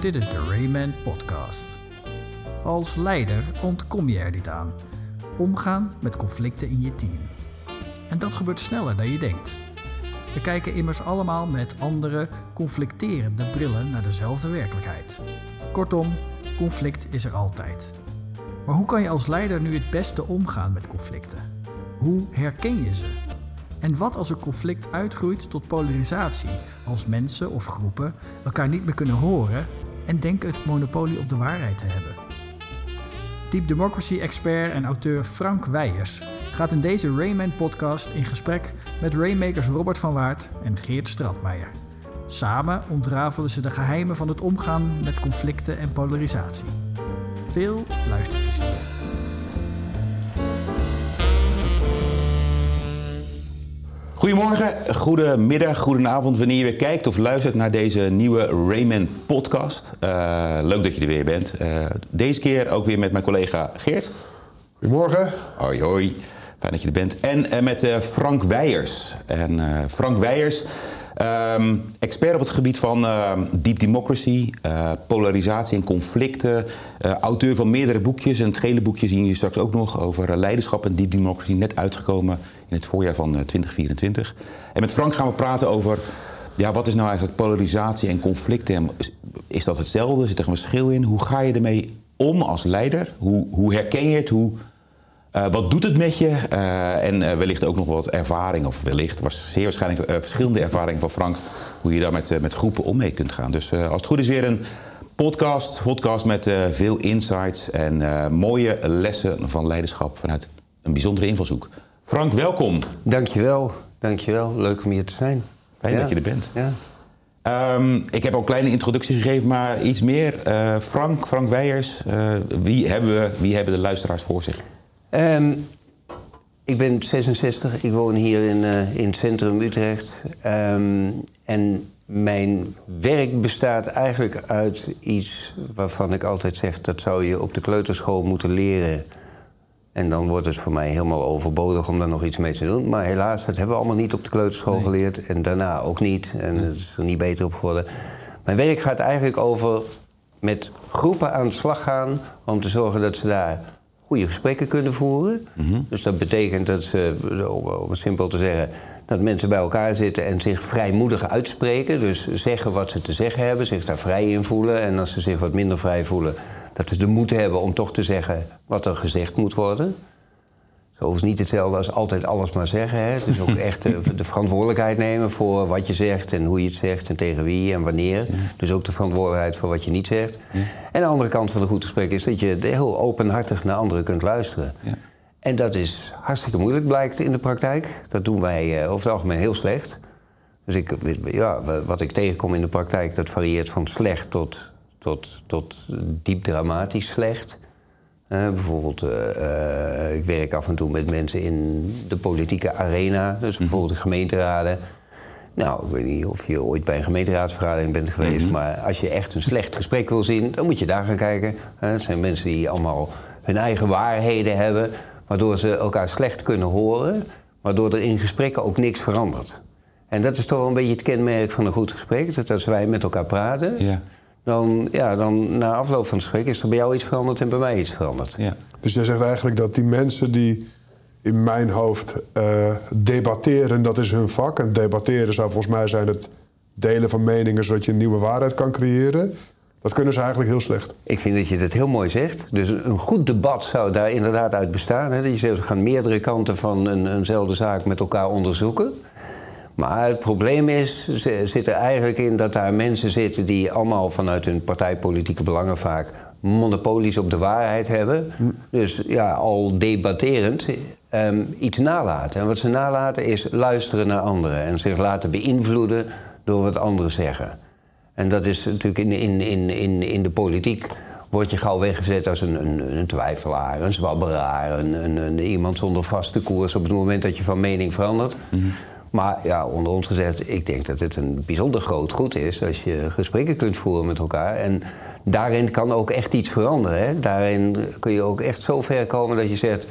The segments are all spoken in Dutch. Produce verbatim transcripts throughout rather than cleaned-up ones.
Dit is de Rayman Podcast. Als leider ontkom je er niet aan. Omgaan met conflicten in je team. En dat gebeurt sneller dan je denkt. We kijken immers allemaal met andere, conflicterende brillen naar dezelfde werkelijkheid. Kortom, conflict is er altijd. Maar hoe kan je als leider nu het beste omgaan met conflicten? Hoe herken je ze? En wat als een conflict uitgroeit tot polarisatie, als mensen of groepen elkaar niet meer kunnen horen en denken het monopolie op de waarheid te hebben? Deep Democracy-expert en auteur Frank Wijers gaat in deze Rayman-podcast in gesprek met Rainmakers Robert van Waart en Geert Stratmeijer. Samen ontrafelen ze de geheimen van het omgaan met conflicten en polarisatie. Veel luisterplezier. Goedemorgen, goedemiddag, goedenavond wanneer je weer kijkt of luistert naar deze nieuwe Rayman podcast. Uh, leuk dat je er weer bent. Uh, deze keer ook weer met mijn collega Geert. Goedemorgen. Hoi hoi, fijn dat je er bent. En uh, met uh, Frank Wijers. En uh, Frank Wijers, um, expert op het gebied van uh, Deep Democracy, uh, polarisatie en conflicten. Uh, auteur van meerdere boekjes. En het gele boekje zien jullie straks ook nog over uh, leiderschap en Deep Democracy. Net uitgekomen in het voorjaar van uh, twintig vierentwintig. En met Frank gaan we praten over, ja, wat is nou eigenlijk polarisatie en conflicten? Is, is dat hetzelfde? Zit er een verschil in? Hoe ga je ermee om als leider? Hoe, hoe herken je het? Hoe, uh, wat doet het met je? Uh, en uh, wellicht ook nog wat ervaring, of wellicht, was zeer waarschijnlijk uh, verschillende ervaringen van Frank, hoe je daar met, uh, met groepen om mee kunt gaan. Dus uh, als het goed is weer een podcast, podcast met uh, veel insights en uh, mooie lessen van leiderschap vanuit een bijzondere invalshoek. Frank, welkom. Dankjewel, dankjewel. Leuk om hier te zijn. Fijn ja. dat je er bent. Ja. Um, ik heb al een kleine introductie gegeven, maar iets meer. Uh, Frank, Frank Wijers, uh, wie, hebben we, wie hebben de luisteraars voor zich? Um, ik ben zesenzestig, ik woon hier in, uh, in het centrum Utrecht. Um, en mijn werk bestaat eigenlijk uit iets waarvan ik altijd zeg, dat zou je op de kleuterschool moeten leren. En dan wordt het voor mij helemaal overbodig om daar nog iets mee te doen. Maar helaas, dat hebben we allemaal niet op de kleuterschool nee. geleerd. En daarna ook niet. En het is er niet beter op geworden. Mijn werk gaat eigenlijk over met groepen aan de slag gaan om te zorgen dat ze daar goede gesprekken kunnen voeren. Mm-hmm. Dus dat betekent dat ze, om het simpel te zeggen, dat mensen bij elkaar zitten en zich vrijmoedig uitspreken. Dus zeggen wat ze te zeggen hebben, zich daar vrij in voelen. En als ze zich wat minder vrij voelen, dat ze de moed hebben om toch te zeggen wat er gezegd moet worden. Het is overigens niet hetzelfde als altijd alles maar zeggen. Hè. Het is ook echt de, de verantwoordelijkheid nemen voor wat je zegt en hoe je het zegt en tegen wie en wanneer. Ja. Dus ook de verantwoordelijkheid voor wat je niet zegt. Ja. En de andere kant van een goed gesprek is dat je heel openhartig naar anderen kunt luisteren. Ja. En dat is hartstikke moeilijk, blijkt in de praktijk. Dat doen wij uh, over het algemeen heel slecht. Dus ik, ja, wat ik tegenkom in de praktijk, dat varieert van slecht tot Tot, tot diep dramatisch slecht. Uh, bijvoorbeeld, uh, uh, ik werk af en toe met mensen in de politieke arena. Dus bijvoorbeeld de gemeenteraden. Nou, ik weet niet of je ooit bij een gemeenteraadsvergadering bent geweest. Mm-hmm. Maar als je echt een slecht gesprek wil zien, dan moet je daar gaan kijken. Uh, het zijn mensen die allemaal hun eigen waarheden hebben, waardoor ze elkaar slecht kunnen horen. Waardoor er in gesprekken ook niks verandert. En dat is toch wel een beetje het kenmerk van een goed gesprek. Dat als wij met elkaar praten, ja. Dan, ja, dan na afloop van het gesprek is er bij jou iets veranderd en bij mij iets veranderd. Ja. Dus jij zegt eigenlijk dat die mensen die in mijn hoofd uh, debatteren, dat is hun vak. En debatteren zou volgens mij zijn het delen van meningen zodat je een nieuwe waarheid kan creëren. Dat kunnen ze eigenlijk heel slecht. Ik vind dat je dat heel mooi zegt. Dus een goed debat zou daar inderdaad uit bestaan. Hè? Dat je zegt, we gaan meerdere kanten van een, eenzelfde zaak met elkaar onderzoeken. Maar het probleem is, zit er eigenlijk in dat daar mensen zitten die allemaal vanuit hun partijpolitieke belangen vaak monopolies op de waarheid hebben. Hm. Dus ja, al debatterend um, iets nalaten. En wat ze nalaten is luisteren naar anderen en zich laten beïnvloeden door wat anderen zeggen. En dat is natuurlijk in, in, in, in, in de politiek word je gauw weggezet als een, een, een twijfelaar, een zwabberaar, een, een, een, iemand zonder vaste koers op het moment dat je van mening verandert. Mm-hmm. Maar ja, onder ons gezegd, ik denk dat het een bijzonder groot goed is als je gesprekken kunt voeren met elkaar. En daarin kan ook echt iets veranderen. Hè? Daarin kun je ook echt zo ver komen dat je zegt,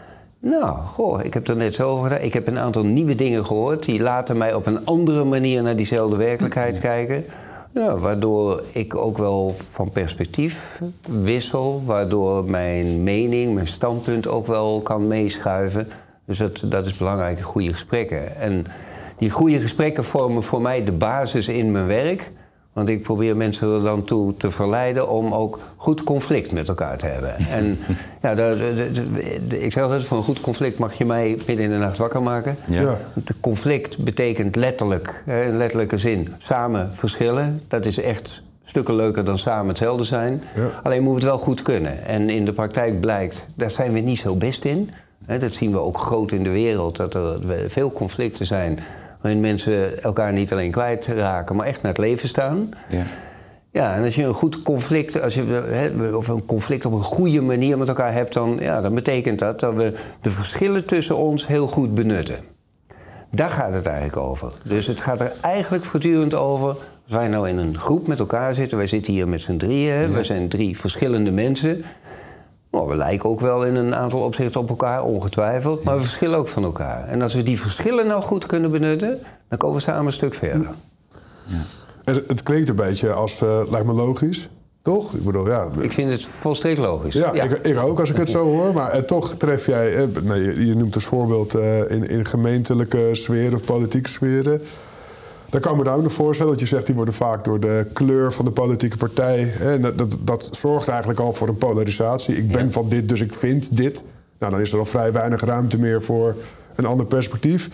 nou, goh, ik heb er net zo over gedaan. Ik heb een aantal nieuwe dingen gehoord, die laten mij op een andere manier naar diezelfde werkelijkheid kijken. Ja, waardoor ik ook wel van perspectief wissel, waardoor mijn mening, mijn standpunt ook wel kan meeschuiven. Dus dat, dat is belangrijk, goede gesprekken. En die goede gesprekken vormen voor mij de basis in mijn werk. Want ik probeer mensen er dan toe te verleiden om ook goed conflict met elkaar te hebben. En ja, de, de, de, de, ik zeg altijd, voor een goed conflict mag je mij midden in de nacht wakker maken. Ja. Ja. De conflict betekent letterlijk, in letterlijke zin, samen verschillen. Dat is echt stukken leuker dan samen hetzelfde zijn. Ja. Alleen moeten we het wel goed kunnen. En in de praktijk blijkt, daar zijn we niet zo best in. Dat zien we ook groot in de wereld, dat er veel conflicten zijn waarin mensen elkaar niet alleen kwijtraken, maar echt naar het leven staan. Ja. Ja, en als je een goed conflict, als je, hè, of een conflict op een goede manier met elkaar hebt, dan, ja, dan betekent dat dat we de verschillen tussen ons heel goed benutten. Daar gaat het eigenlijk over. Dus het gaat er eigenlijk voortdurend over, als wij nou in een groep met elkaar zitten, wij zitten hier met z'n drieën, hè, Ja. wij zijn drie verschillende mensen. Nou, we lijken ook wel in een aantal opzichten op elkaar, ongetwijfeld, maar we verschillen ook van elkaar. En als we die verschillen nou goed kunnen benutten, dan komen we samen een stuk verder. En het klinkt een beetje als, uh, lijkt me logisch, toch? Ik bedoel, ja... Ik vind het volstrekt logisch. Ja, Ik, ik ook als ik het zo hoor. Maar eh, toch tref jij, eh, nou, je, je noemt als voorbeeld uh, in, in gemeentelijke sferen of politieke sferen. Dan kan ik me daar ook nog voorstellen dat je zegt, die worden vaak door de kleur van de politieke partij. En dat, dat, dat zorgt eigenlijk al voor een polarisatie. Ik ben Ja. van dit, dus ik vind dit. Nou, dan is er al vrij weinig ruimte meer voor een ander perspectief.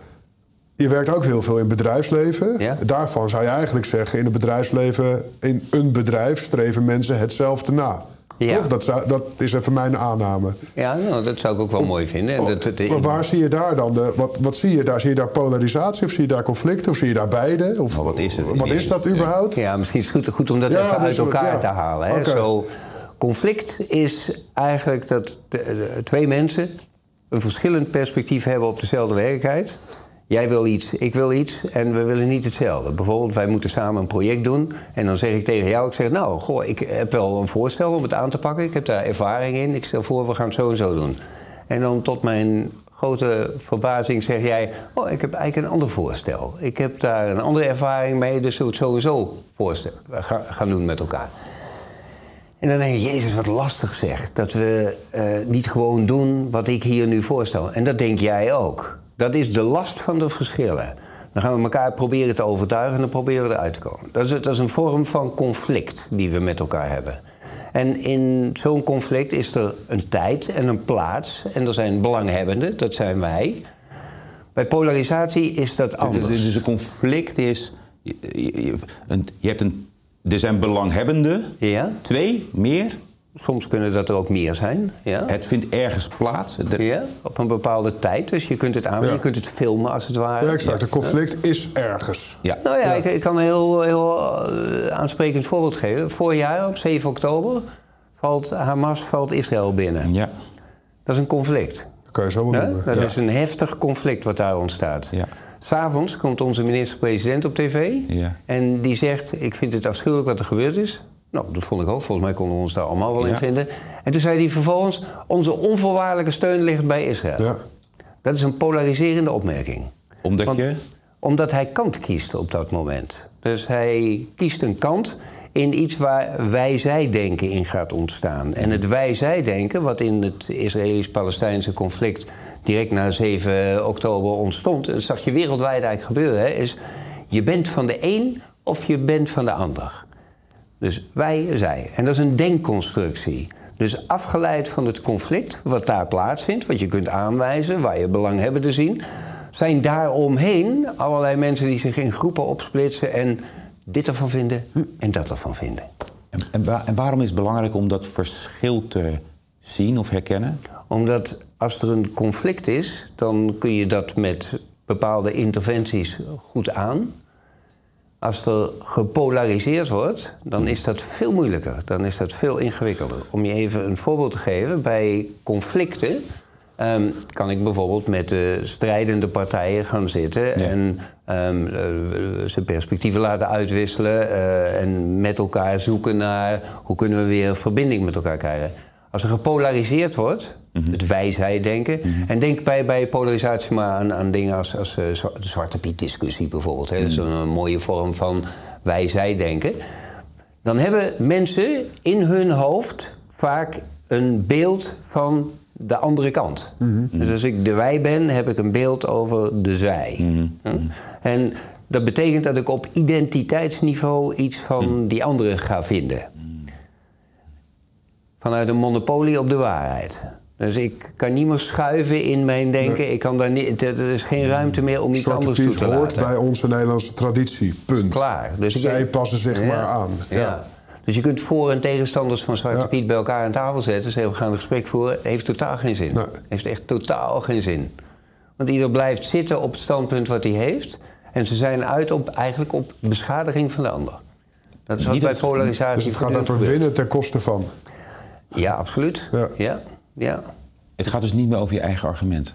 Je werkt ook heel veel in bedrijfsleven. Ja. Daarvan zou je eigenlijk zeggen, in het bedrijfsleven, in een bedrijf streven mensen hetzelfde na. Ja. Toch? Dat, zou, dat is even mijn aanname. Ja, nou, dat zou ik ook wel mooi vinden. En dat, dat- Maar waar zie je daar dan de, wat, wat zie je daar? Zie je daar polarisatie of zie je daar conflicten of zie je daar beide? Of, Maar wat is het? Wat is dat überhaupt? Ja, misschien is het goed, goed om dat Ja, even dus uit wat- elkaar ja. te halen. Hè? Oké. Zo, conflict is eigenlijk dat de, de- twee mensen een verschillend perspectief hebben op dezelfde werkelijkheid. Jij wil iets, ik wil iets en we willen niet hetzelfde. Bijvoorbeeld, wij moeten samen een project doen en dan zeg ik tegen jou, ik zeg, nou, goh, ik heb wel een voorstel om het aan te pakken. Ik heb daar ervaring in. Ik stel voor, we gaan het zo en zo doen. En dan tot mijn grote verbazing zeg jij, oh, ik heb eigenlijk een ander voorstel. Ik heb daar een andere ervaring mee, dus zullen we het sowieso voorstel ga- gaan doen met elkaar. En dan denk je, Jezus, wat lastig zeg. Dat we uh, niet gewoon doen wat ik hier nu voorstel. En dat denk jij ook. Dat is de last van de verschillen. Dan gaan we elkaar proberen te overtuigen en dan proberen we eruit te komen. Dat is, dat is een vorm van conflict die we met elkaar hebben. En in zo'n conflict is er een tijd en een plaats. En er zijn belanghebbenden, dat zijn wij. Bij polarisatie is dat anders. Dus een conflict is... Je, je, je- een, je hebt een, er zijn belanghebbenden. Ja, Twee, meer. soms kunnen dat er ook meer zijn. Ja. Het vindt ergens plaats. De- Ja, op een bepaalde tijd. Dus je kunt het aan, Ja. je kunt het filmen als het ware. Ja, exact. Een conflict is ergens. Ja. Nou ja, Ja. Ik, ik kan een heel, heel uh, aansprekend voorbeeld geven. Vorig jaar, op zeven oktober, valt Hamas valt Israël binnen. Ja. Dat is een conflict. Dat kan je zo wel Hè? noemen. Dat Ja. is een heftig conflict wat daar ontstaat. Ja. S'avonds komt onze minister-president op tv Ja. en die zegt, ik vind het afschuwelijk wat er gebeurd is. Nou, dat vond ik ook. Volgens mij konden we ons daar allemaal wel Ja. in vinden. En toen zei hij vervolgens, onze onvoorwaardelijke steun ligt bij Israël. Ja. Dat is een polariserende opmerking. Omdat Want- je... Omdat hij kant kiest op dat moment. Dus hij kiest een kant in iets waar wij-zij-denken in gaat ontstaan. En het wij-zij-denken, wat in het Israëlisch-Palestijnse conflict direct na zeven oktober ontstond, dat zag je wereldwijd eigenlijk gebeuren, hè, is je bent van de een of je bent van de ander. Dus wij, zij. En dat is een denkconstructie. Dus afgeleid van het conflict wat daar plaatsvindt, wat je kunt aanwijzen, waar je belanghebbenden zien, zijn daaromheen allerlei mensen die zich in groepen opsplitsen en dit ervan vinden en dat ervan vinden. En, en, waar- en waarom is het belangrijk om dat verschil te zien of herkennen? Omdat als er een conflict is, dan kun je dat met bepaalde interventies goed aan. Als er gepolariseerd wordt, dan is dat veel moeilijker. Dan is dat veel ingewikkelder. Om je even een voorbeeld te geven, bij conflicten ehm, kan ik bijvoorbeeld met de strijdende partijen gaan zitten Ja. en ehm, eh, ze perspectieven laten uitwisselen eh, en met elkaar zoeken naar hoe kunnen we weer verbinding met elkaar krijgen. Als er gepolariseerd wordt, Mhm. het wij-zij-denken. En denk bij, bij polarisatie maar aan, aan dingen als, als uh, zwa- de Zwarte Piet-discussie bijvoorbeeld. Hè. Dat is een, een mooie vorm van wij-zij denken, dan hebben mensen in hun hoofd vaak een beeld van de andere kant. Mm-hmm. Dus als ik de wij ben, heb ik een beeld over de zij. Mm-hmm. Hm? En dat betekent dat ik op identiteitsniveau iets van mm. die andere ga vinden. Vanuit een monopolie op de waarheid. Dus ik kan niet meer schuiven in mijn denken. Nee. Ik kan daar niet, er is geen ruimte meer om iets Zwarte anders toe te laten. hoort bij onze Nederlandse traditie, punt. Klaar. Dus Zij ik, passen zich ja, maar aan. Ja. Ja. Dus je kunt voor- en tegenstanders van Zwarte ja. Piet bij elkaar aan tafel zetten. Zeggen we gaan een gesprek voeren. Heeft totaal geen zin. Nee. Heeft echt totaal geen zin. Want ieder blijft zitten op het standpunt wat hij heeft. En ze zijn uit op, eigenlijk op beschadiging van de ander. Dat is wat bij polarisatie. Dus het gaat over winnen ten koste van. Ja, absoluut. Ja. Ja, ja. Het gaat dus niet meer over je eigen argument.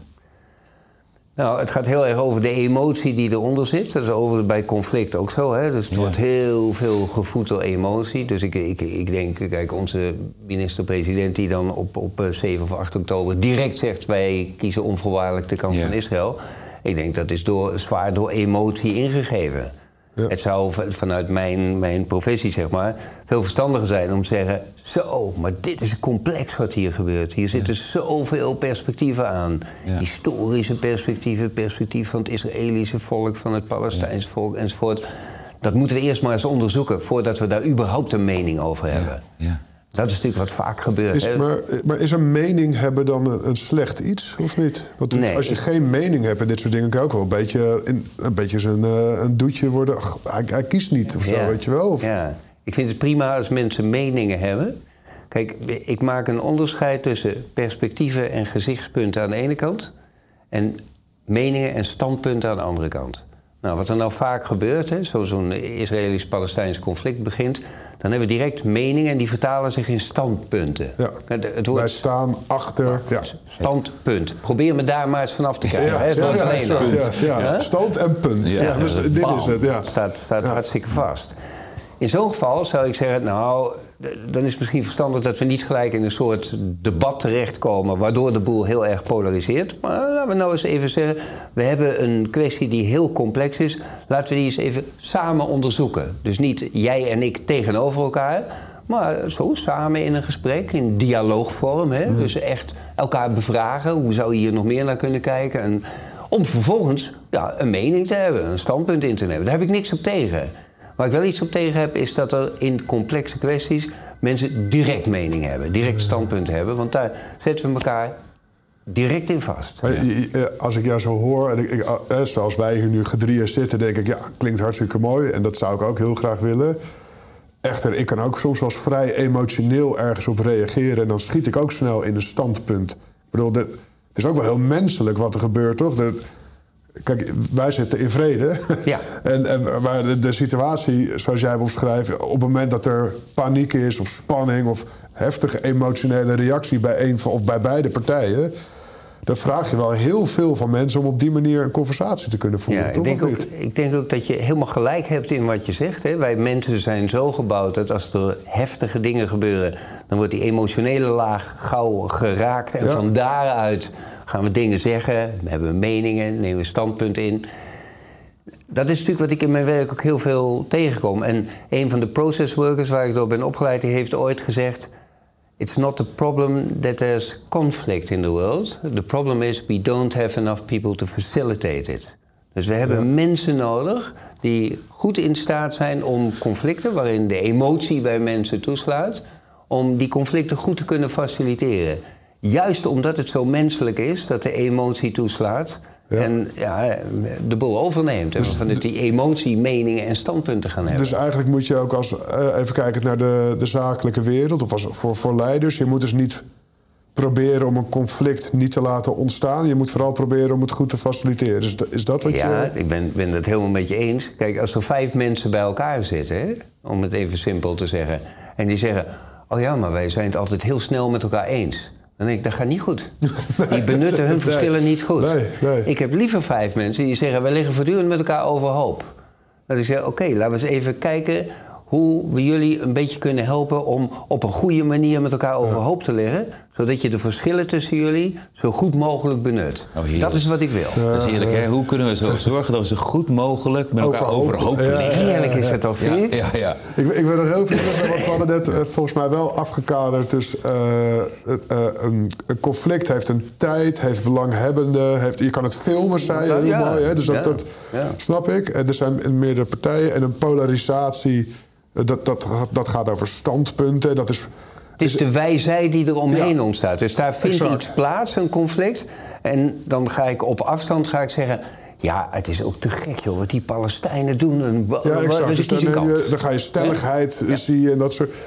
Nou, het gaat heel erg over de emotie die eronder zit. Dat is over bij conflict ook zo. Hè? Dus het ja. wordt heel veel gevoed door emotie. Dus ik, ik, ik denk, kijk, onze minister-president die dan op, op zeven of acht oktober direct zegt, wij kiezen onvoorwaardelijk de kant ja. van Israël. Ik denk dat is door, zwaar door emotie ingegeven. Ja. Het zou vanuit mijn, mijn professie, zeg maar, veel verstandiger zijn om te zeggen, zo, maar dit is complex wat hier gebeurt. Hier zitten ja. zoveel perspectieven aan. Ja. Historische perspectieven, perspectief van het Israëlische volk, van het Palestijnse ja. volk enzovoort. Dat moeten we eerst maar eens onderzoeken voordat we daar überhaupt een mening over hebben. Ja. Ja. Dat is natuurlijk wat vaak gebeurt. Is, hè? Maar, maar is een mening hebben dan een, een slecht iets, of niet? Want het, nee, als je ik... geen mening hebt en dit soort dingen, kan ook wel een beetje, in, een beetje zijn, uh, een doetje worden. Ach, hij, hij kiest niet, of zo, ja. weet je wel? Of... Ja, ik vind het prima als mensen meningen hebben. Kijk, ik maak een onderscheid tussen perspectieven en gezichtspunten aan de ene kant en meningen en standpunten aan de andere kant. Nou, wat er nou vaak gebeurt, hè, zo zo'n Israëlisch-Palestijns conflict begint, dan hebben we direct meningen en die vertalen zich in standpunten. Ja. Het, het woord... Wij staan achter... Ja. Standpunt. Probeer me daar maar eens vanaf te krijgen. Ja, hè? ja, ja, ja, ja, ja. ja. Stand en punt. Ja. Ja, dus ja, dit bam, is het. Ja. staat staat ja. hartstikke vast. In zo'n geval zou ik zeggen, nou, dan is het misschien verstandig dat we niet gelijk in een soort debat terechtkomen, waardoor de boel heel erg polariseert. Maar laten we nou eens even zeggen, we hebben een kwestie die heel complex is. Laten we die eens even samen onderzoeken. Dus niet jij en ik tegenover elkaar, maar zo samen in een gesprek, in dialoogvorm. Hè? Mm. Dus echt elkaar bevragen, hoe zou je hier nog meer naar kunnen kijken? En om vervolgens ja, een mening te hebben, een standpunt in te nemen. Daar heb ik niks op tegen. Waar ik wel iets op tegen heb, is dat er in complexe kwesties mensen direct mening hebben, direct standpunt hebben. Want daar zetten we elkaar direct in vast. Ja. Als ik jou zo hoor, en ik, ik, zoals wij hier nu gedrieën zitten, denk ik, ja, klinkt hartstikke mooi. En dat zou ik ook heel graag willen. Echter, ik kan ook soms wel eens vrij emotioneel ergens op reageren. En dan schiet ik ook snel in een standpunt. Ik bedoel, de, het is ook wel heel menselijk wat er gebeurt, toch? De, Kijk, wij zitten in vrede. Ja. en, en, maar de, de situatie, zoals jij hem omschrijft, op het moment dat er paniek is of spanning of heftige emotionele reactie bij een of bij beide partijen, dan vraag je wel heel veel van mensen om op die manier een conversatie te kunnen voeren. Ja, toch? Ik, denk ook, ik denk ook dat je helemaal gelijk hebt in wat je zegt. Hè? Wij mensen zijn zo gebouwd dat als er heftige dingen gebeuren, dan wordt die emotionele laag gauw geraakt. En ja. van daaruit gaan we dingen zeggen, we hebben meningen, nemen we standpunt in. Dat is natuurlijk wat ik in mijn werk ook heel veel tegenkom. En een van de process workers waar ik door ben opgeleid, die heeft ooit gezegd, it's not the problem that there's conflict in the world. The problem is we don't have enough people to facilitate it. Dus we hebben ja. mensen nodig die goed in staat zijn om conflicten, waarin de emotie bij mensen toeslaat, om die conflicten goed te kunnen faciliteren. Juist omdat het zo menselijk is dat de emotie toeslaat ja. en ja, de boel overneemt. Dus, en we gaan die emotie, meningen en standpunten gaan hebben. Dus eigenlijk moet je ook als, uh, even kijken naar de, de zakelijke wereld, of als, voor, voor leiders, je moet dus niet proberen om een conflict niet te laten ontstaan. Je moet vooral proberen om het goed te faciliteren. Is, is dat wat ja, je... Ja, ik ben, ben het helemaal met je eens. Kijk, als er vijf mensen bij elkaar zitten, hè, om het even simpel te zeggen, en die zeggen, oh ja, maar wij zijn het altijd heel snel met elkaar eens. Dan denk ik, dat gaat niet goed. Nee, die benutten hun nee, verschillen niet goed. Nee, nee. Ik heb liever vijf mensen die zeggen, wij liggen voortdurend met elkaar overhoop. Dat ik zeg, oké, okay, laten we eens even kijken hoe we jullie een beetje kunnen helpen om op een goede manier met elkaar overhoop te liggen. zodat je de verschillen tussen jullie zo goed mogelijk benut. Oh, dat is wat ik wil. Dat is heerlijk, hè? Hoe kunnen we zo zorgen dat we zo goed mogelijk met elkaar overhoop liggen? Ja, Heerlijk is dat toch, vind je niet? Ja, ja. Ik, ik wil nog heel veel terug naar wat we hadden net uh, volgens mij wel afgekaderd. Dus uh, uh, een, een conflict heeft een tijd, heeft belanghebbenden, heeft, je kan het filmen, zei je, heel ja, mooi. Hè? Dus dat, ja, dat ja. snap ik. En er zijn meerdere partijen en een polarisatie, uh, dat, dat, dat gaat over standpunten. Dat is, Het is de wij-zij die er omheen Ja. ontstaat. Dus daar vindt Exact. iets plaats, een conflict. En dan ga ik op afstand ga ik zeggen... ja, het is ook te gek, joh, wat die Palestijnen doen. En, Ja, exact. Dus Dus ik kies dan, een neem kant. je, dan ga je stelligheid Ja. zie je en dat soort.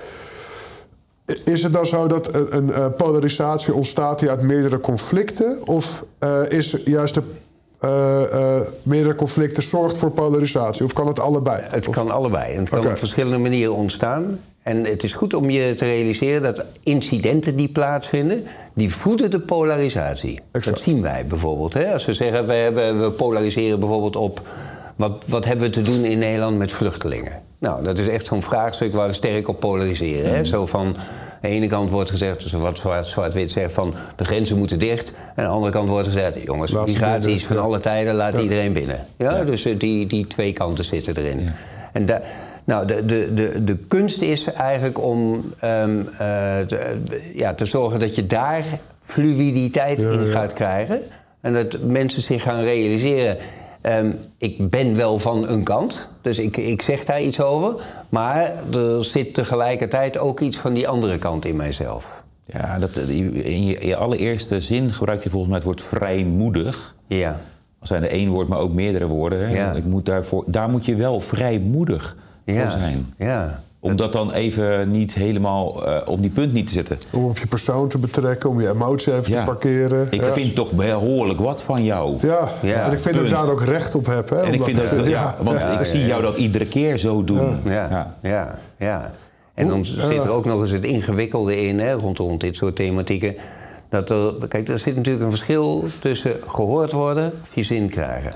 Is het dan zo dat een, een uh, polarisatie ontstaat die uit meerdere conflicten? Of uh, is juist de uh, uh, meerdere conflicten zorgt voor polarisatie? Of kan het allebei? Het Of- kan allebei. En het kan Oké. op verschillende manieren ontstaan. En het is goed om je te realiseren dat incidenten die plaatsvinden... die voeden de polarisatie. Exact. Dat zien wij bijvoorbeeld. Hè? Als we zeggen, we, hebben, we polariseren bijvoorbeeld op... Wat, wat hebben we te doen in Nederland met vluchtelingen? Nou, dat is echt zo'n vraagstuk waar we sterk op polariseren. Hè? Zo van, aan de ene kant wordt gezegd, dus wat zwart- zwart-wit zegt van... de grenzen moeten dicht. En aan de andere kant wordt gezegd, jongens, Laat ze migratie binnen, is van ja. alle tijden, laat Ja. iedereen binnen. Ja? Ja. Dus uh, die, die twee kanten zitten erin. Ja. En da, nou, de, de, de, de kunst is eigenlijk om um, uh, te, ja, te zorgen dat je daar fluiditeit Ja, in ja. gaat krijgen. En dat mensen zich gaan realiseren... Um, ik ben wel van een kant, dus ik, ik zeg daar iets over. Maar er zit tegelijkertijd ook iets van die andere kant in mijzelf. Ja, dat, in, je, in je allereerste zin gebruik je volgens mij het woord vrijmoedig. Ja. Als zijn er één woord, maar ook meerdere woorden. Hè? Ja. Ik moet daarvoor, daar moet je wel vrijmoedig Ja. voor zijn. Ja. Om dat dan even niet helemaal uh, op die punt niet te zetten. Om op je persoon te betrekken, om je emotie even Ja. te parkeren. Ik ja. vind toch behoorlijk wat van jou. Ja. Ja, en ik vind dat ik punt. daar ook recht op heb. Hè, En om ik vind te dat, vinden. ja, want Ja, ik ja, zie ja. jou dat iedere keer zo doen. Ja, Ja. ja, ja. En dan Hoe- zit er ja. ook nog eens het ingewikkelde in, hè, rondom dit soort thematieken. Dat er, kijk, er zit natuurlijk een verschil tussen gehoord worden of je zin krijgen.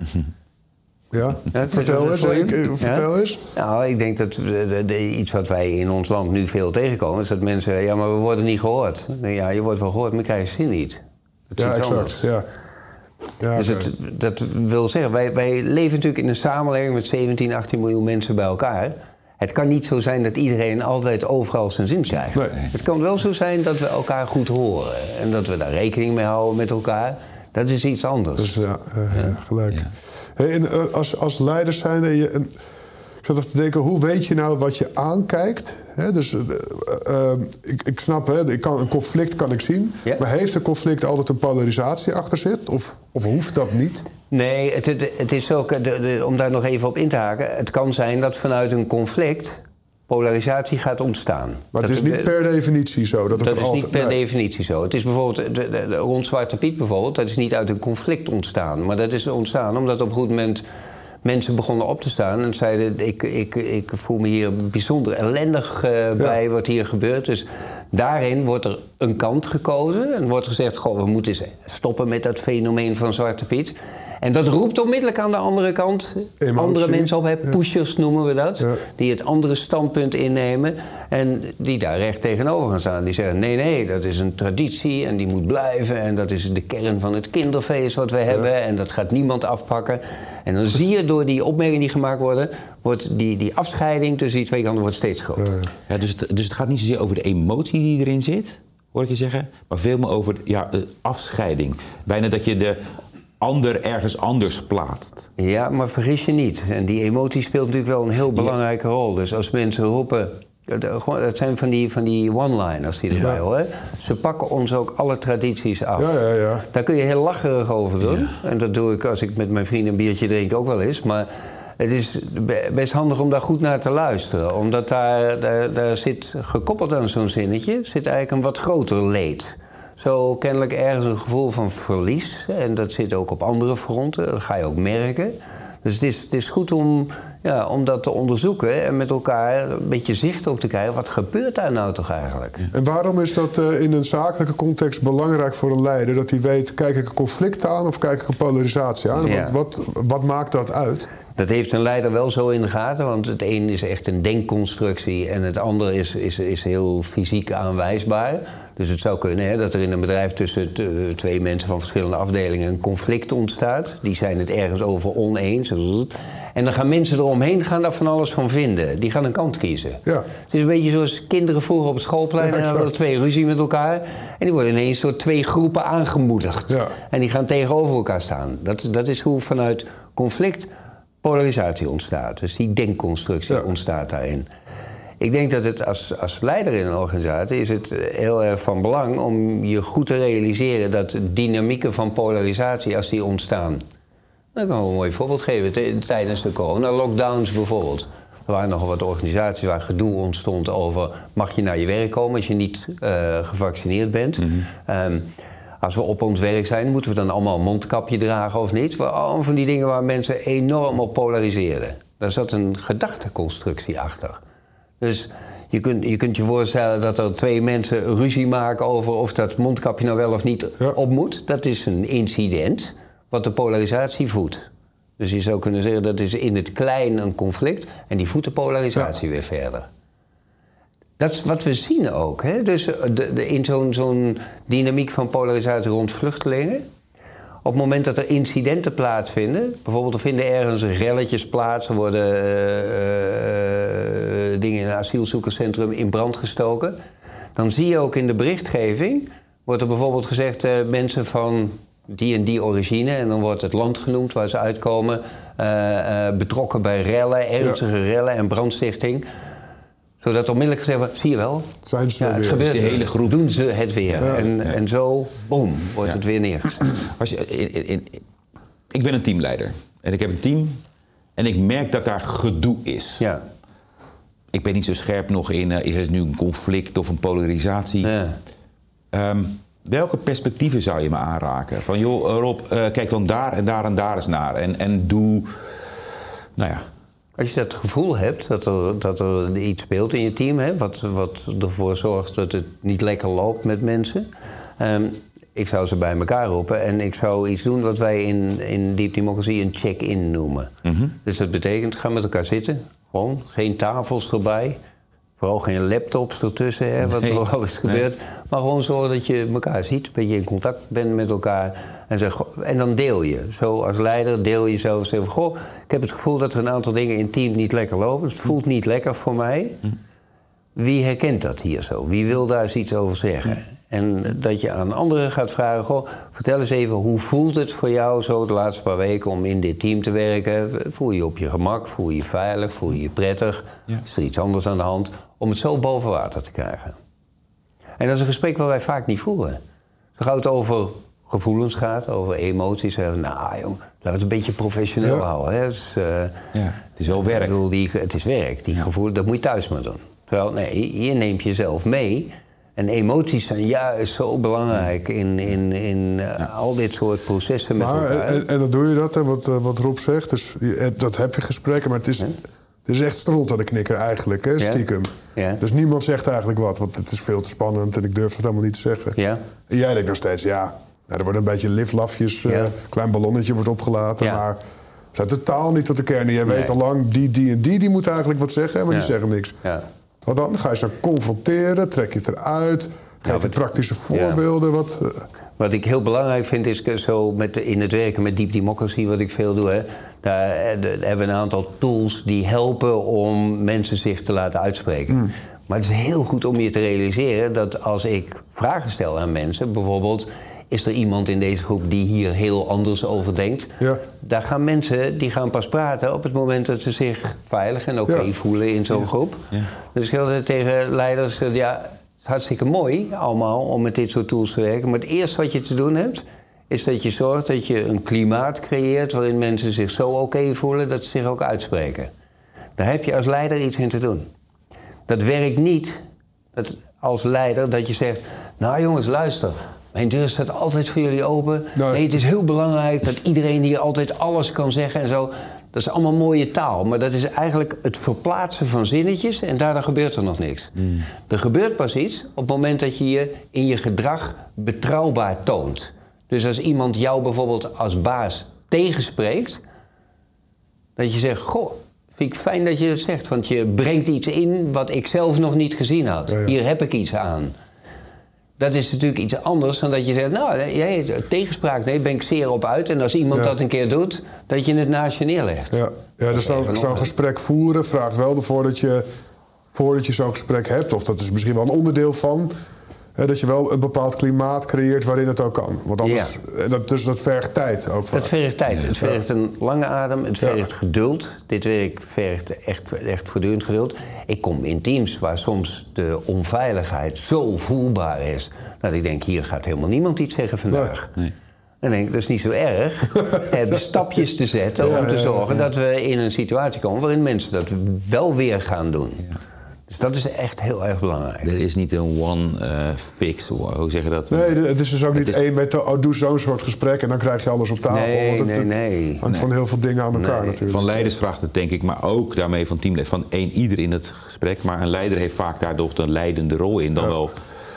Ja? Ja, Vertel eens. voor je? Ik, ik- Ja? vertel eens. Nou, ik denk dat de, de, de- iets wat wij in ons land nu veel tegenkomen... is dat mensen zeggen, ja, maar we worden niet gehoord. Nee, ja, je wordt wel gehoord, maar krijg je zin niet. Dat is Ja, iets exact. anders. Ja. Ja, Dus oké. het, dat wil zeggen, wij, wij leven natuurlijk in een samenleving met zeventien, achttien miljoen mensen bij elkaar. Het kan niet zo zijn dat iedereen altijd overal zijn zin krijgt. Nee. Het kan wel zo zijn dat we elkaar goed horen. En dat we daar rekening mee houden met elkaar. Dat is iets anders. Dus ja, uh, ja. gelijk. Ja. Hey, en, uh, als, als leider zijn, je, en, ik zat even te denken, hoe weet je nou wat je aankijkt? Hè, dus uh, uh, ik, ik snap, hè, ik kan, een conflict kan ik zien. Ja. Maar heeft een conflict altijd een polarisatie achter zit? Of, of hoeft dat niet? Nee, het, het, het is ook, de, de, om daar nog even op in te haken... het kan zijn dat vanuit een conflict polarisatie gaat ontstaan. Maar dat het is niet per definitie zo. Dat, het Dat er is altijd, niet per nee. definitie zo. Het is bijvoorbeeld, de, de, de, rond Zwarte Piet bijvoorbeeld... dat is niet uit een conflict ontstaan. Maar dat is ontstaan omdat op een goed moment... mensen begonnen op te staan en zeiden... ik, ik, ik voel me hier bijzonder ellendig uh, bij wat hier gebeurt. Dus daarin wordt er een kant gekozen. En wordt gezegd, goh, we moeten eens stoppen met dat fenomeen van Zwarte Piet. En dat roept onmiddellijk aan de andere kant Emotie. andere mensen op. Hè? Pushers noemen we dat. Ja. Die het andere standpunt innemen. En die daar recht tegenover gaan staan. Die zeggen, nee, nee, dat is een traditie en die moet blijven. En dat is de kern van het kinderfeest wat we hebben. En dat gaat niemand afpakken. En dan zie je door die opmerkingen die gemaakt worden... wordt die, die afscheiding tussen die twee kanten wordt steeds groter. Ja. Ja, dus, het, dus het gaat niet zozeer over de emotie die erin zit, hoor ik je zeggen. Maar veel meer over ja, de afscheiding. Bijna dat je de ander ergens anders plaatst. Ja, maar vergis je niet. En die emotie speelt natuurlijk wel een heel belangrijke rol. Dus als mensen roepen... Het zijn van die, van die one-liners die erbij Ja. horen. Ze pakken ons ook alle tradities af. Ja, ja, ja. Daar kun je heel lacherig over doen. En dat doe ik als ik met mijn vrienden een biertje drink ook wel eens. Maar het is be- best handig om daar goed naar te luisteren. Omdat daar, daar, daar zit gekoppeld aan zo'n zinnetje... zit eigenlijk een wat groter leed. Zo kennelijk ergens een gevoel van verlies. En dat zit ook op andere fronten. Dat ga je ook merken. Dus het is, het is goed om, ja, om dat te onderzoeken en met elkaar een beetje zicht op te krijgen. Wat gebeurt daar nou toch eigenlijk? En waarom is dat uh, in een zakelijke context belangrijk voor een leider? Dat hij weet, kijk ik een conflict aan of kijk ik een polarisatie aan? Ja. Wat, wat, wat maakt dat uit? Dat heeft een leider wel zo in de gaten, want het een is echt een denkconstructie en het andere is, is, is heel fysiek aanwijsbaar. Dus het zou kunnen hè, dat er in een bedrijf tussen t- twee mensen van verschillende afdelingen een conflict ontstaat. Die zijn het ergens over oneens. En dan gaan mensen eromheen gaan daar van alles van vinden. Die gaan een kant kiezen. Ja. Het is een beetje zoals kinderen vroeger op het schoolplein. Ja, en exact. hadden twee ruzie met elkaar. En die worden ineens door twee groepen aangemoedigd. Ja. En die gaan tegenover elkaar staan. Dat, dat is hoe vanuit conflict polarisatie ontstaat. Dus die denkconstructie Ja. ontstaat daarin. Ik denk dat het als, als leider in een organisatie is het heel erg van belang om je goed te realiseren dat dynamieken van polarisatie, als die ontstaan. Dan kan ik een mooi voorbeeld geven. T- tijdens de corona-lockdowns bijvoorbeeld. Er waren nogal wat organisaties waar gedoe ontstond over mag je naar je werk komen als je niet uh, gevaccineerd bent. Mm-hmm. Um, als we op ons werk zijn, moeten we dan allemaal een mondkapje dragen of niet? Allemaal van die dingen waar mensen enorm op polariseerden. Daar zat een gedachteconstructie achter. Dus je kunt, je kunt je voorstellen dat er twee mensen ruzie maken over of dat mondkapje nou wel of niet Ja. op moet. Dat is een incident wat de polarisatie voedt. Dus je zou kunnen zeggen dat is in het klein een conflict en die voedt de polarisatie ja. weer verder. Dat is wat we zien ook. Hè? Dus de, de, in zo'n, zo'n dynamiek van polarisatie rond vluchtelingen. Op het moment dat er incidenten plaatsvinden, bijvoorbeeld er vinden ergens relletjes plaats, er worden uh, uh, dingen in een asielzoekerscentrum in brand gestoken, dan zie je ook in de berichtgeving, wordt er bijvoorbeeld gezegd, uh, mensen van die en die origine, en dan wordt het land genoemd waar ze uitkomen, uh, uh, betrokken bij rellen, ernstige ja. rellen en brandstichting. Zodat onmiddellijk gezegd wordt, zie je wel, zijn ze ja, het weer. gebeurt, de hele groep. doen ze het weer. Ja. En, Ja. en zo, boom, wordt Ja. het weer neergezet. Als je, in, in, in, ik ben een teamleider en ik heb een team en ik merk dat daar gedoe is. Ja. Ik ben niet zo scherp nog in, uh, is het nu een conflict of een polarisatie? Ja. Um, welke perspectieven zou je me aanraken? Van joh, Rob, uh, kijk dan daar en daar en daar eens naar. En, en doe, nou ja. Als je dat gevoel hebt dat er, dat er iets speelt in je team, hè, wat, wat ervoor zorgt dat het niet lekker loopt met mensen. Um, ik zou ze bij elkaar roepen en ik zou iets doen wat wij in, in Deep Democracy een check-in noemen. Mm-hmm. Dus dat betekent, ga met elkaar zitten. Gewoon, geen tafels erbij. Vooral geen laptops ertussen, hè, wat nee. er al is gebeurd. Nee. Maar gewoon zorgen dat je elkaar ziet, een beetje in contact bent met elkaar. En, zeg, en dan deel je. Zo als leider deel je zelf. Zeg, goh, ik heb het gevoel dat er een aantal dingen in het team niet lekker lopen. Het voelt niet lekker voor mij. Wie herkent dat hier zo? Wie wil daar eens iets over zeggen? En dat je aan anderen gaat vragen, goh, vertel eens even, hoe voelt het voor jou zo de laatste paar weken om in dit team te werken? Voel je je op je gemak? Voel je je veilig? Voel je je prettig? Ja. Is er iets anders aan de hand? Om het zo boven water te krijgen. En dat is een gesprek wat wij vaak niet voeren. Zo gauw het over gevoelens gaat, over emoties. Zeggen we, nou jong, laten we het een beetje professioneel ja. houden. Hè? Dus, uh, ja, het is wel werk. Ik bedoel, die, het is werk. Die ja. gevoelens, dat moet je thuis maar doen. Terwijl, nee, je neemt jezelf mee. En emoties zijn juist zo belangrijk in, in, in uh, ja. al dit soort processen met maar, elkaar. En, en dan doe je dat, hè, wat, wat Rob zegt. Dus je, dat heb je gesprekken, maar het is, ja. het is echt stront aan de knikker eigenlijk, hè, stiekem. Ja. Ja. Dus niemand zegt eigenlijk wat, want het is veel te spannend en ik durf het helemaal niet te zeggen. Ja. En jij denkt nog steeds, ja, nou, er wordt een beetje liflafjes, een ja. uh, klein ballonnetje wordt opgelaten, ja. maar... Het zijn totaal niet tot de kern. Je nee. weet al lang, die, die en die, die moeten eigenlijk wat zeggen, maar ja. die zeggen niks. Ja. Wat dan? Ga je ze confronteren? Trek je het eruit? Geef je ja, praktische voorbeelden? Ja. Wat, uh... wat ik heel belangrijk vind is zo met, in het werken met Deep Democracy, wat ik veel doe. Hè, daar hebben we een aantal tools die helpen om mensen zich te laten uitspreken. Mm. Maar het is heel goed om je te realiseren dat als ik vragen stel aan mensen, bijvoorbeeld... Is er iemand in deze groep die hier heel anders over denkt? Ja. Daar gaan mensen die gaan pas praten op het moment dat ze zich veilig en oké okay ja. voelen in zo'n ja. groep. Ja. Dus ik wil tegen leiders, ja, het is hartstikke mooi allemaal om met dit soort tools te werken. Maar het eerste wat je te doen hebt, is dat je zorgt dat je een klimaat creëert waarin mensen zich zo oké okay voelen dat ze zich ook uitspreken. Daar heb je als leider iets in te doen. Dat werkt niet dat als leider dat je zegt, nou jongens, luister. Mijn deur staat altijd voor jullie open. Nee. nee, het is heel belangrijk dat iedereen hier altijd alles kan zeggen en zo. Dat is allemaal mooie taal, maar dat is eigenlijk het verplaatsen van zinnetjes en daardoor gebeurt er nog niks. Mm. Er gebeurt pas iets op het moment dat je je in je gedrag betrouwbaar toont. Dus als iemand jou bijvoorbeeld als baas tegenspreekt, dat je zegt, goh, vind ik fijn dat je dat zegt, want je brengt iets in wat ik zelf nog niet gezien had. Ja, ja. Hier heb ik iets aan. Dat is natuurlijk iets anders dan dat je zegt, nou, jij, tegenspraak, nee, ben ik zeer op uit. En als iemand Ja. dat een keer doet, dat je het naast je neerlegt. Ja, ja dus zo'n even zo'n nog- gesprek voeren vraagt wel ervoor dat je, voordat je zo'n gesprek hebt, of dat is misschien wel een onderdeel van, hè, dat je wel een bepaald klimaat creëert waarin het ook kan. Want anders, en dat, dus dat vergt tijd ook vaak. Het vergt tijd. Het vergt een lange adem. Het Ja. vergt geduld. Dit werk vergt echt, echt voortdurend geduld. Ik kom in teams waar soms de onveiligheid zo voelbaar is, dat ik denk, hier gaat helemaal niemand iets zeggen vandaag. Nee. Dan denk ik, dat is niet zo erg. We hebben stapjes te zetten Ja, om te ja, zorgen ja. dat we in een situatie komen waarin mensen dat wel weer gaan doen. Dus dat is echt heel erg belangrijk. Er is niet een one uh, fix, hoe zeg je dat? Nee, het is dus ook niet is- één met de, oh, doe zo'n soort gesprek en dan krijg je alles op tafel. Nee, want het, nee, het nee. hangt van heel veel dingen aan elkaar Nee. natuurlijk. Van leiders vraagt het denk ik, maar ook daarmee van teamleden. Van één ieder in het gesprek. Maar een leider heeft vaak daar toch een leidende rol in. Dan Ja. wel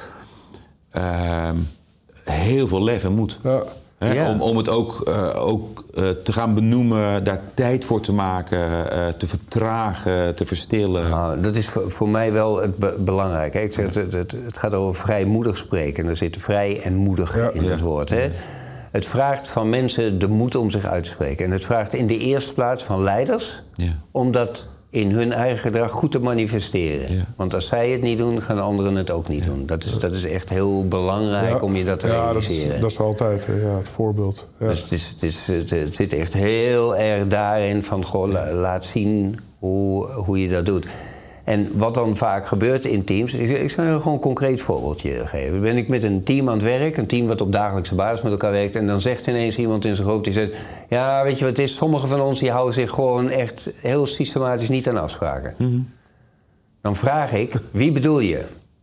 ehm, heel veel lef en moed. Ja. Hè, Ja. om, om het ook, uh, ook uh, te gaan benoemen, daar tijd voor te maken, uh, te vertragen, te verstillen. Nou, dat is voor, voor mij wel het be belangrijke. Ik zeg, het, het, het gaat over vrijmoedig spreken. En er zit vrij en moedig Ja. in het Ja. woord. Hè? Het vraagt van mensen de moed om zich uit te spreken. En het vraagt in de eerste plaats van leiders Ja. om dat in hun eigen gedrag goed te manifesteren. Ja. Want als zij het niet doen, gaan anderen het ook niet doen. Dat is, dat is echt heel belangrijk Ja. om je dat te ja, dat is, realiseren. dat is altijd hè, ja, het voorbeeld. Ja. Dus het, is, het, is, het, het zit echt heel erg daarin van, goh, la- laat zien hoe, hoe je dat doet. En wat dan vaak gebeurt in teams, ik, ik zal je gewoon een concreet voorbeeldje geven. Dan ben ik met een team aan het werk, een team wat op dagelijkse basis met elkaar werkt, en dan zegt ineens iemand in zijn groep, die zegt, ja, weet je wat het is, sommigen van ons die houden zich gewoon echt heel systematisch niet aan afspraken. Mm-hmm. Dan vraag ik, wie bedoel je?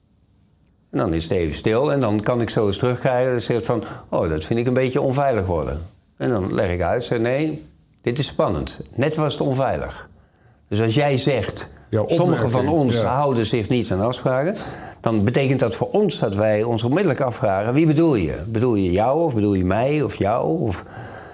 En dan is het even stil en dan kan ik zo eens terugkrijgen. Dat zegt van, oh, dat vind ik een beetje onveilig worden. En dan leg ik uit, zeg nee, dit is spannend. Net was het onveilig. Dus als jij zegt, Jouw sommigen van opmerking, ons ja. houden zich niet aan afspraken, dan betekent dat voor ons dat wij ons onmiddellijk afvragen, wie bedoel je? Bedoel je jou of bedoel je mij of jou? Of...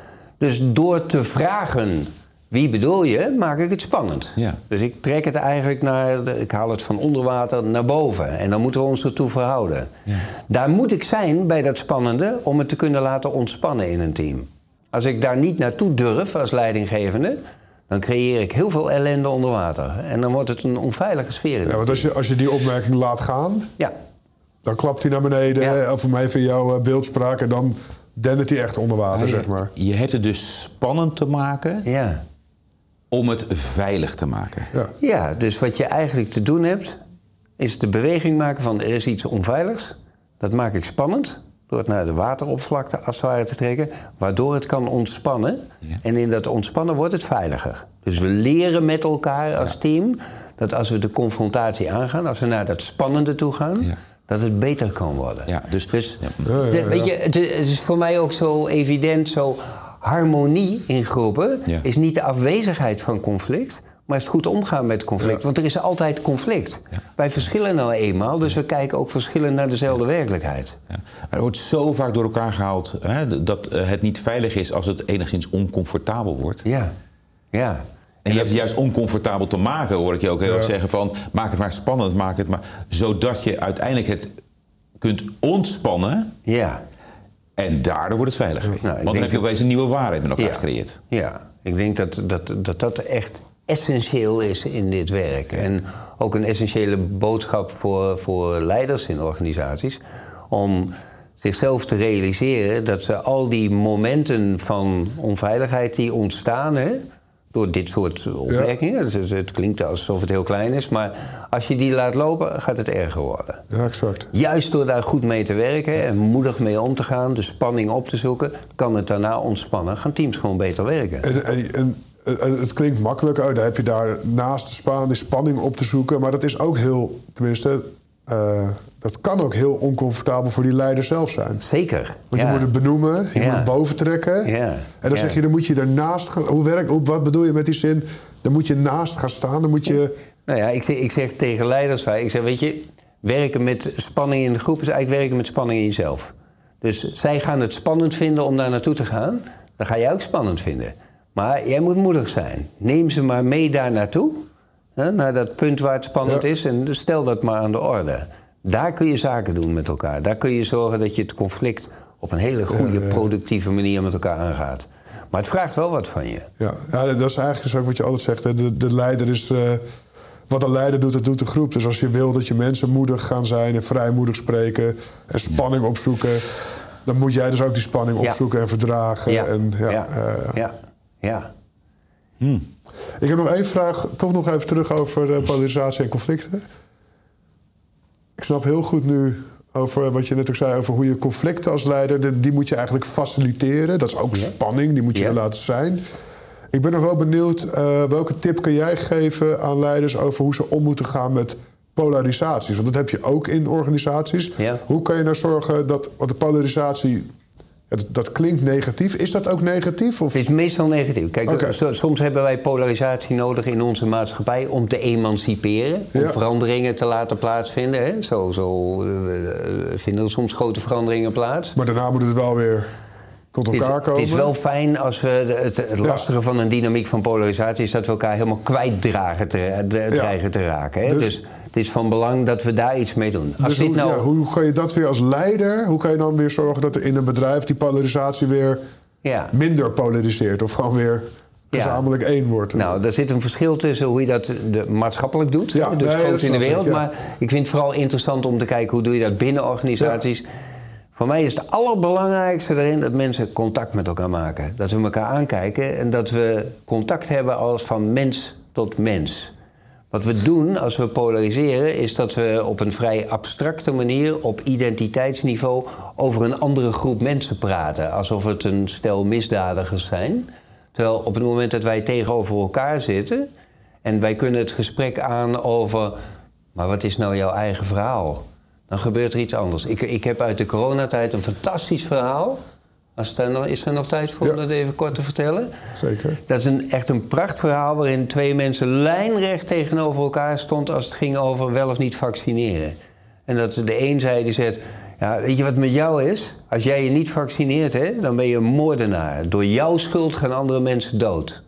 Dus door te vragen, wie bedoel je, maak ik het spannend. Ja. Dus ik trek het eigenlijk naar, de, ik haal het van onder water naar boven. En dan moeten we ons ertoe verhouden. Ja. Daar moet ik zijn bij dat spannende om het te kunnen laten ontspannen in een team. Als ik daar niet naartoe durf als leidinggevende, dan creëer ik heel veel ellende onder water. En dan wordt het een onveilige sfeer. in Ja, want als je, als je die opmerking laat gaan, Ja, dan klapt hij naar beneden. Ja. hè, Of voor mij even jouw eh, beeldspraak. En dan dendert hij echt onder water, Ja, zeg maar. Je hebt het dus spannend te maken ja. om het veilig te maken. Ja. Ja, dus wat je eigenlijk te doen hebt, is de beweging maken van er is iets onveiligs. Dat maak ik spannend, door het naar de wateroppervlakte als het ware te trekken, waardoor het kan ontspannen. Ja. En in dat ontspannen wordt het veiliger. Dus we leren met elkaar als team dat als we de confrontatie aangaan, als we naar dat spannende toe gaan, Ja. dat het beter kan worden. Ja, dus, Dus ja. Ja, ja, de- ja. weet je, het is het is voor mij ook zo evident, zo harmonie in groepen Ja. is niet de afwezigheid van conflict, maar is het goed omgaan met conflict. Ja. Want er is altijd conflict. Ja. Wij verschillen nou eenmaal, dus we kijken ook verschillend naar dezelfde werkelijkheid. Ja. Maar er wordt zo vaak door elkaar gehaald hè, dat eh, het niet veilig is als het enigszins oncomfortabel wordt. Ja, ja. En je hebt het juist oncomfortabel te maken, hoor ik je ook heel erg Ja. zeggen van maak het maar spannend, maak het maar zodat je uiteindelijk het kunt ontspannen Ja. en daardoor wordt het veiliger. ik Want dan denk heb je dat- opeens een nieuwe waarheid met elkaar Ja. gecreëerd. Ja, ik denk dat dat, dat dat echt essentieel is in dit werk. En ook een essentiële boodschap voor, voor leiders in organisaties. Om zichzelf te realiseren dat ze al die momenten van onveiligheid die ontstaan, hè, door dit soort opmerkingen. Dus het, het klinkt alsof het heel klein is, maar als je die laat lopen, gaat het erger worden. Ja, exact. Juist door daar goed mee te werken en moedig mee om te gaan, de spanning op te zoeken, kan het daarna ontspannen. Gaan teams gewoon beter werken. En, en, en, en het klinkt makkelijk, oh, dan heb je daar naast de span, die spanning op te zoeken. Maar dat is ook heel, tenminste, uh, dat kan ook heel oncomfortabel voor die leider zelf zijn. Zeker. Want ja. je moet het benoemen, je Ja. moet het boven trekken. Ja. En dan Ja. zeg je, dan moet je ernaast gaan. Hoe werkt, hoe, wat bedoel je met die zin? Dan moet je naast gaan staan, dan moet je... Nou ja, ik zeg, ik zeg tegen leiders, ik zeg, weet je, werken met spanning in de groep is eigenlijk werken met spanning in jezelf. Dus zij gaan het spannend vinden om daar naartoe te gaan, dan ga jij ook spannend vinden. Maar jij moet moedig zijn. Neem ze maar mee daar naartoe, hè, naar dat punt waar het spannend Ja. is, en stel dat maar aan de orde. Daar kun je zaken doen met elkaar. Daar kun je zorgen dat je het conflict op een hele goede, ja, ja. productieve manier met elkaar aangaat. Maar het vraagt wel wat van je. Ja, ja dat is eigenlijk dus ook wat je altijd zegt. Hè. De, de leider is... Uh, wat een leider doet, dat doet de groep. Dus als je wil dat je mensen moedig gaan zijn en vrijmoedig spreken en spanning opzoeken, dan moet jij dus ook die spanning ja. opzoeken en verdragen. Ja, en, ja, ja. Uh, ja. ja. Hmm. Ik heb nog één vraag, toch nog even terug over uh, polarisatie en conflicten. Ik snap heel goed nu over wat je net ook zei, over hoe je conflicten als leider, die moet je eigenlijk faciliteren. Dat is ook ja. spanning, die moet je ja. er laten zijn. Ik ben nog wel benieuwd, uh, welke tip kun jij geven aan leiders over hoe ze om moeten gaan met polarisaties? Want dat heb je ook in organisaties. Ja. Hoe kan je nou zorgen dat, want de polarisatie, dat, dat klinkt negatief. Is dat ook negatief? Of? Het is meestal negatief. Kijk, okay. soms hebben wij polarisatie nodig in onze maatschappij om te emanciperen. Om ja. veranderingen te laten plaatsvinden. Hè? Zo, zo uh, vinden er soms grote veranderingen plaats. Maar daarna moet het wel weer tot elkaar het, komen. Het is wel fijn als we... Het, het lastige ja. van een dynamiek van polarisatie is dat we elkaar helemaal kwijtdragen te, de, ja. dreigen te raken. Hè? Dus, dus het is van belang dat we daar iets mee doen. Als dus dit hoe, nou... ja, hoe kan je dat weer als leider... Hoe kan je dan weer zorgen dat er in een bedrijf die polarisatie weer ja. minder polariseert? Of gewoon weer gezamenlijk ja. één wordt? Nou, daar zit een verschil tussen hoe je dat de, maatschappelijk doet. Ja, dus nee, groot in de wereld. Ik, ja. Maar ik vind het vooral interessant om te kijken hoe doe je dat binnen organisaties. Ja. Voor mij is het allerbelangrijkste erin dat mensen contact met elkaar maken. Dat we elkaar aankijken en dat we contact hebben als van mens tot mens. Wat we doen als we polariseren is dat we op een vrij abstracte manier op identiteitsniveau over een andere groep mensen praten. Alsof het een stel misdadigers zijn. Terwijl op het moment dat wij tegenover elkaar zitten en wij kunnen het gesprek aan over, maar wat is nou jouw eigen verhaal? Dan gebeurt er iets anders. Ik, ik heb uit de coronatijd een fantastisch verhaal. Als er nog, is er nog tijd voor ja. om dat even kort te vertellen? Zeker. Dat is een, echt een prachtverhaal waarin twee mensen lijnrecht tegenover elkaar stond als het ging over wel of niet vaccineren. En dat de een zei, die zegt, ja, weet je wat met jou is? Als jij je niet vaccineert, hè, dan ben je een moordenaar. Door jouw schuld gaan andere mensen dood.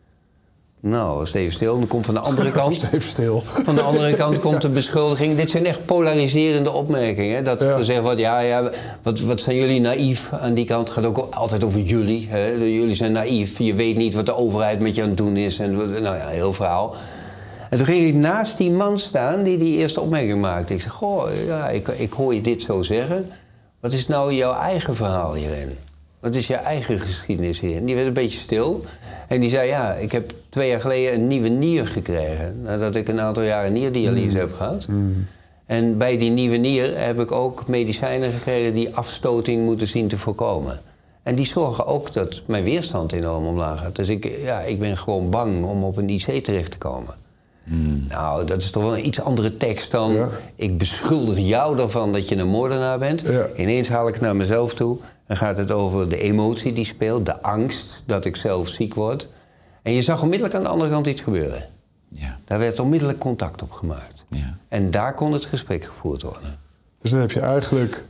Nou, even stil. Dan komt van de andere kant... even stil. Van de andere kant komt de beschuldiging. Dit zijn echt polariserende opmerkingen. Dat ja. gezegd wordt, ja, ja wat, wat zijn jullie naïef? Aan die kant gaat ook altijd over jullie. Hè? Jullie zijn naïef. Je weet niet wat de overheid met je aan het doen is. En, nou ja, heel verhaal. En toen ging ik naast die man staan die die eerste opmerking maakte. Ik zeg, goh, ja, ik, ik hoor je dit zo zeggen. Wat is nou jouw eigen verhaal hierin? Wat is je eigen geschiedenis hierin? Die werd een beetje stil. En die zei, ja, ik heb twee jaar geleden een nieuwe nier gekregen. Nadat ik een aantal jaren nierdialyse mm. heb gehad. Mm. En bij die nieuwe nier heb ik ook medicijnen gekregen die afstoting moeten zien te voorkomen. En die zorgen ook dat mijn weerstand enorm omlaag gaat. Dus ik, ja, ik ben gewoon bang om op een I C terecht te komen. Mm. Nou, dat is toch wel een iets andere tekst dan... Ja. Ik beschuldig jou ervan dat je een moordenaar bent. Ja. Ineens haal ik het naar mezelf toe. Dan gaat het over de emotie die speelt, de angst dat ik zelf ziek word. En je zag onmiddellijk aan de andere kant iets gebeuren. Ja. Daar werd onmiddellijk contact op gemaakt. Ja. En daar kon het gesprek gevoerd worden. Dus dan heb je eigenlijk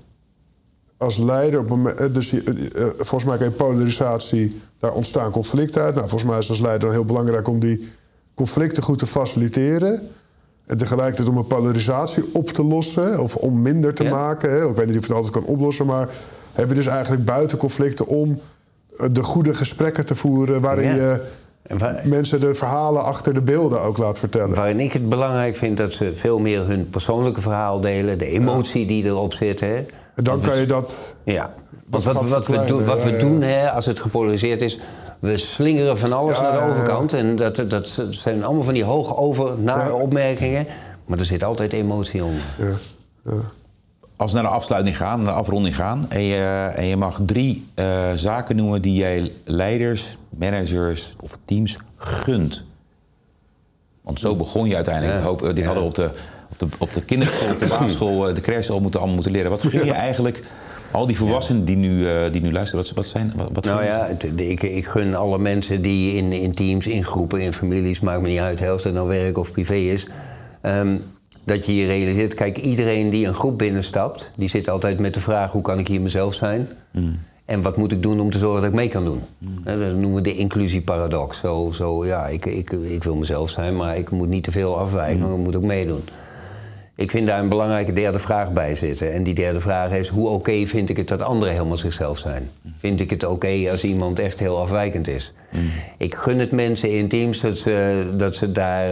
als leider... op moment, dus je, uh, volgens mij kan je polarisatie, daar ontstaan conflicten uit. Nou, volgens mij is het als leider dan heel belangrijk om die conflicten goed te faciliteren. En tegelijkertijd om een polarisatie op te lossen of om minder te ja. maken. Hè. Ik weet niet of je het altijd kan oplossen, maar... heb je dus eigenlijk buiten conflicten om de goede gesprekken te voeren... waarin ja. je waar, mensen de verhalen achter de beelden ook laat vertellen. Waarin ik het belangrijk vind dat ze veel meer hun persoonlijke verhaal delen... de emotie ja. die erop zit. Hè. En dan kan je dat... Ja, want wat, wat we, do, wat we ja, ja. doen hè, als het gepolariseerd is... we slingeren van alles ja, naar de overkant. Ja, ja. En dat, dat zijn allemaal van die hoog over nare ja. opmerkingen. Maar er zit altijd emotie onder. Ja, ja. Als we naar de afsluiting gaan, naar de afronding gaan... en je, en je mag drie uh, zaken noemen die jij leiders, managers of teams gunt. Want zo begon je uiteindelijk. Ja. Hoop, die ja. hadden op de, op, de, op de kinderschool, op de basisschool, de crash al moeten, allemaal moeten leren. Wat gun je eigenlijk al die volwassenen die nu, uh, die nu luisteren? Wat, wat zijn, wat, wat nou ja, het, ik, ik gun alle mensen die in, in teams, in groepen, in families... maakt me niet uit of het nou werk of privé is... Um, dat je je realiseert, kijk, iedereen die een groep binnenstapt... die zit altijd met de vraag, hoe kan ik hier mezelf zijn? Mm. En wat moet ik doen om te zorgen dat ik mee kan doen? Mm. Dat noemen we de inclusieparadox. Zo, zo ja, ik, ik, ik wil mezelf zijn, maar ik moet niet te veel afwijken... Mm. ik moet ook meedoen. Ik vind daar een belangrijke derde vraag bij zitten. En die derde vraag is, hoe oké okay vind ik het dat anderen helemaal zichzelf zijn? Vind ik het oké okay als iemand echt heel afwijkend is? Mm. Ik gun het mensen in teams dat ze, dat ze daar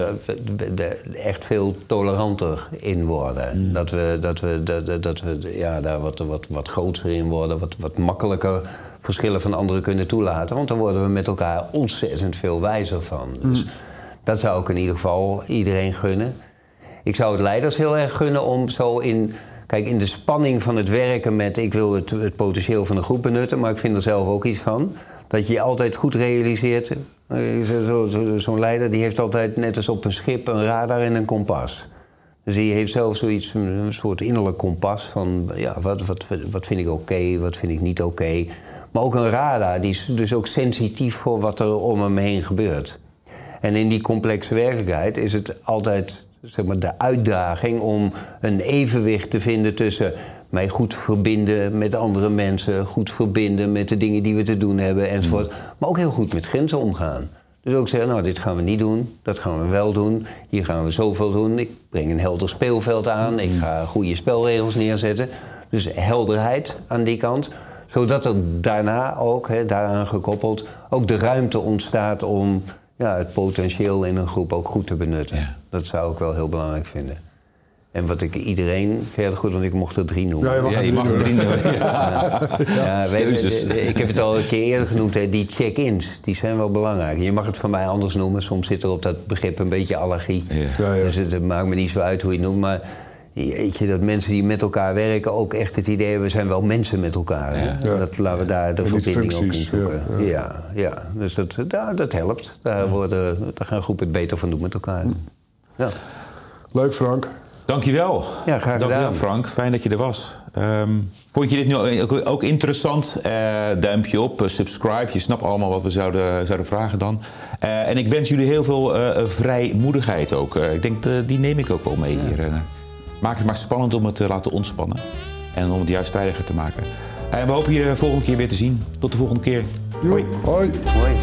echt veel toleranter in worden. Mm. Dat we, dat we, dat, dat we ja, daar wat, wat, wat groter in worden, wat, wat makkelijker verschillen van anderen kunnen toelaten. Want dan worden we met elkaar ontzettend veel wijzer van. Dus mm. dat zou ik in ieder geval iedereen gunnen. Ik zou het leiders heel erg gunnen om zo in, kijk, in de spanning van het werken met... ik wil het, het potentieel van de groep benutten, maar ik vind er zelf ook iets van. Dat je je altijd goed realiseert. Zo'n zo, zo, zo leider die heeft altijd net als op een schip een radar en een kompas. Dus die heeft zelf zoiets, een soort innerlijk kompas van... ja, wat, wat, wat vind ik oké, okay, wat vind ik niet oké. Okay. Maar ook een radar, die is dus ook sensitief voor wat er om hem heen gebeurt. En in die complexe werkelijkheid is het altijd... zeg maar, de uitdaging om een evenwicht te vinden tussen mij goed verbinden met andere mensen, goed verbinden met de dingen die we te doen hebben enzovoort. Mm. Maar ook heel goed met grenzen omgaan. Dus ook zeggen, nou dit gaan we niet doen, dat gaan we wel doen, hier gaan we zoveel doen. Ik breng een helder speelveld aan, ik ga goede spelregels neerzetten. Dus helderheid aan die kant. Zodat er daarna ook, he, daaraan gekoppeld, ook de ruimte ontstaat om... ja, het potentieel in een groep ook goed te benutten. Ja. Dat zou ik wel heel belangrijk vinden. En wat ik iedereen verder goed, want ik mocht er drie noemen. Ja, je mag, ja, je mag er drie noemen. Ja. Ja, weet je, ik heb het al een keer eerder genoemd, hè, die check-ins, die zijn wel belangrijk. Je mag het van mij anders noemen, soms zit er op dat begrip een beetje allergie. Ja. Ja, ja. Dus het, het maakt me niet zo uit hoe je het noemt, maar... weet je, dat mensen die met elkaar werken ook echt het idee hebben... we zijn wel mensen met elkaar. Hè? Ja. Dat, laten we daar de en verbinding ook in zoeken. Ja, ja. ja, ja. Dus dat, dat, dat helpt. Daar, worden, daar gaan groepen het beter van doen met elkaar. Ja. Leuk, Frank. Dankjewel. Ja, graag gedaan. Dankjewel, Frank. Fijn dat je er was. Um, vond je dit nu ook, ook interessant? Uh, duimpje op, uh, subscribe. Je snapt allemaal wat we zouden, zouden vragen dan. Uh, en ik wens jullie heel veel uh, vrijmoedigheid ook. Uh, ik denk, uh, die neem ik ook wel mee ja. hier. Uh, Maak het maar spannend om het te laten ontspannen. En om het juist veiliger te maken. En we hopen je volgende keer weer te zien. Tot de volgende keer. Hoi. Hoi. Hoi.